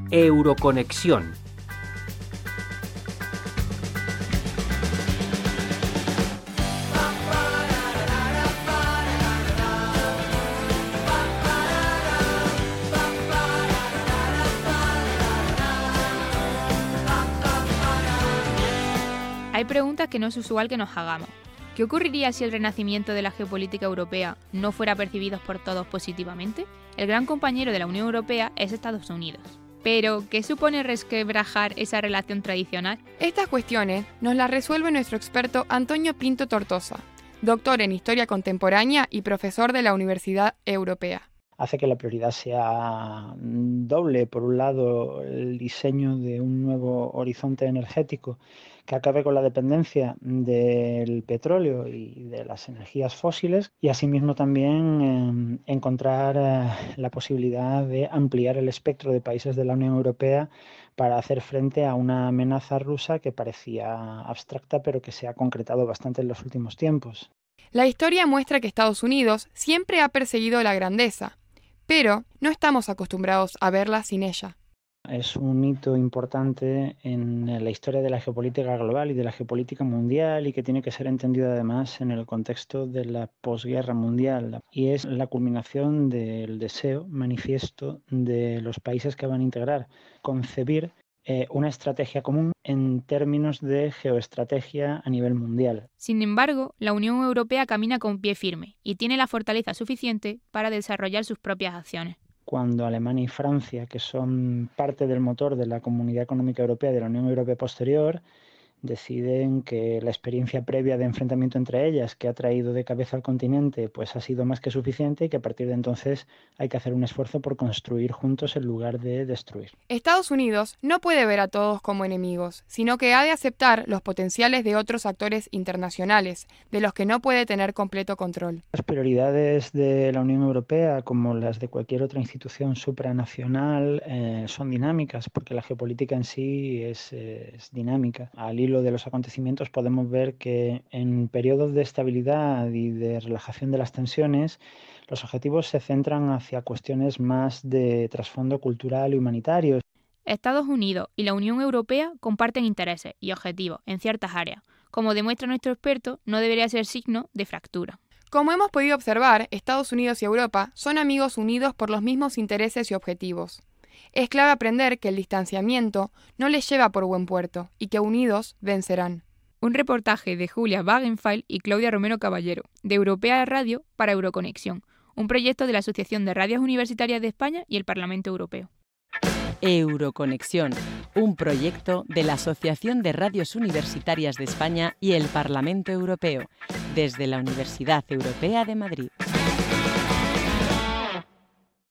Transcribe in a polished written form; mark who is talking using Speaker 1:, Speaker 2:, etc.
Speaker 1: Euroconexión.
Speaker 2: Hay preguntas que no es usual que nos hagamos. ¿Qué ocurriría si el renacimiento de la geopolítica europea no fuera percibido por todos positivamente? El gran compañero de la Unión Europea es Estados Unidos. Pero, ¿qué supone resquebrajar esa relación tradicional?
Speaker 3: Estas cuestiones nos las resuelve nuestro experto Antonio Pinto Tortosa, doctor en Historia Contemporánea y profesor de la Universidad Europea.
Speaker 4: Hace que la prioridad sea doble. Por un lado, el diseño de un nuevo horizonte energético que acabe con la dependencia del petróleo y de las energías fósiles, y asimismo también encontrar la posibilidad de ampliar el espectro de países de la Unión Europea para hacer frente a una amenaza rusa que parecía abstracta pero que se ha concretado bastante en los últimos tiempos.
Speaker 3: La historia muestra que Estados Unidos siempre ha perseguido la grandeza, pero no estamos acostumbrados a verla sin ella.
Speaker 4: Es un hito importante en la historia de la geopolítica global y de la geopolítica mundial, y que tiene que ser entendido además en el contexto de la posguerra mundial, y es la culminación del deseo manifiesto de los países que van a integrar concebir una estrategia común en términos de geoestrategia a nivel mundial.
Speaker 2: Sin embargo, la Unión Europea camina con pie firme y tiene la fortaleza suficiente para desarrollar sus propias acciones.
Speaker 4: Cuando Alemania y Francia, que son parte del motor de la Comunidad Económica Europea, de la Unión Europea posterior, deciden que la experiencia previa de enfrentamiento entre ellas, que ha traído de cabeza al continente, pues ha sido más que suficiente, y que a partir de entonces hay que hacer un esfuerzo por construir juntos en lugar de destruir.
Speaker 3: Estados Unidos no puede ver a todos como enemigos, sino que ha de aceptar los potenciales de otros actores internacionales, de los que no puede tener completo control.
Speaker 4: Las prioridades de la Unión Europea, como las de cualquier otra institución supranacional, son dinámicas, porque la geopolítica en sí es dinámica. Al hilo de los acontecimientos podemos ver que en periodos de estabilidad y de relajación de las tensiones, los objetivos se centran hacia cuestiones más de trasfondo cultural y humanitario.
Speaker 2: Estados Unidos y la Unión Europea comparten intereses y objetivos en ciertas áreas. Como demuestra nuestro experto, no debería ser signo de fractura.
Speaker 3: Como hemos podido observar, Estados Unidos y Europa son amigos unidos por los mismos intereses y objetivos. Es clave aprender que el distanciamiento no les lleva por buen puerto y que unidos vencerán.
Speaker 2: Un reportaje de Julia Wagenfeld y Claudia Romero Caballero, de Europea Radio para Euroconexión, un proyecto de la Asociación de Radios Universitarias de España y el Parlamento Europeo.
Speaker 5: Euroconexión, un proyecto de la Asociación de Radios Universitarias de España y el Parlamento Europeo, desde la Universidad Europea de Madrid.